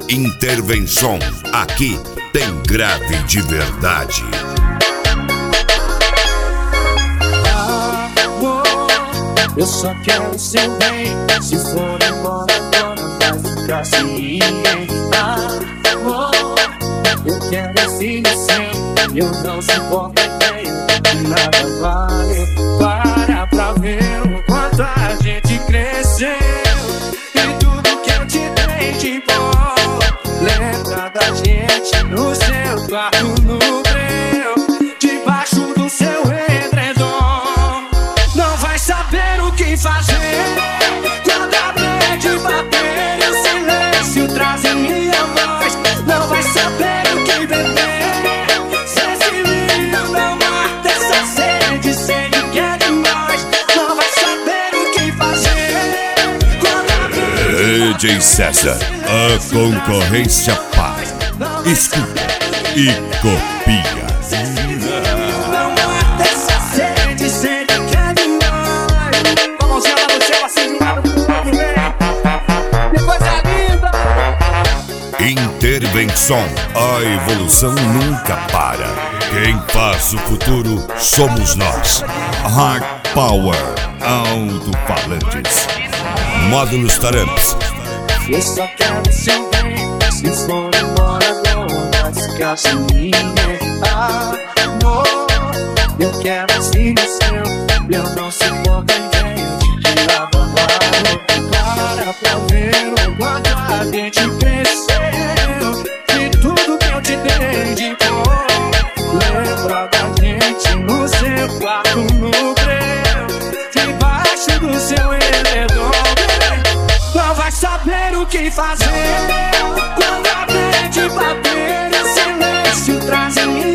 Intervenção, aqui tem grave de verdade. Amor, eu só quero seu bem. Se for embora agora vai ficar assim. Amor, eu quero filho seu. Eu não suporto a ideia de nada vale. Para ver o quanto a gente cresceu e tudo que eu te dei de bom. Lembra da gente no seu quarto, no meu, debaixo do seu edredom. Não vai saber o que fazer quando a rede bater e o silêncio trazer minha voz. Não vai saber o que beber, ser feliz, não mata essa sede, sede que é demais. Não vai saber o que fazer quando a DJ César, a concorrência para. Escuta e copia. não mata essa sede, sede que é demais. Com a mãozinha lá no céu, assim de um lado pro outro, vem. Que coisa linda. Intervenção, a evolução nunca para. Quem faz o futuro somos nós. Hard Power, alto-falantes, módulos Taramps. Eu só quero seu bem. Se for embora agora vai ficar sem ninguém. Amor, eu quero filho seu. Eu não suporto a ideia de nada vale. Para ver o quanto a gente cresceu e tudo que eu te dei de bom. Lembra da gente no seu quarto, no breu, debaixo do seu edredom. Não vai saber o que fazer quando a rede bater e o silêncio traz em